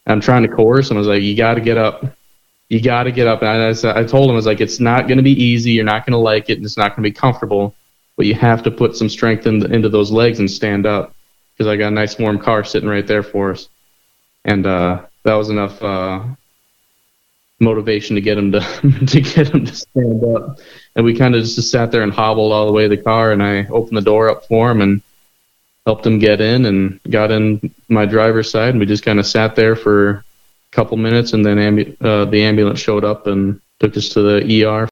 I'm trying to coerce him. I was like, you got to get up. You got to get up. And I told him, I was like, it's not going to be easy. You're not going to like it, and it's not going to be comfortable. But you have to put some strength into those legs and stand up, because I got a nice warm car sitting right there for us. And that was enough motivation to get him to stand up. And we kind of just sat there and hobbled all the way to the car, and I opened the door up for him and helped him get in, and got in my driver's side, and we just kind of sat there for a couple minutes, and then the ambulance showed up and took us to the ER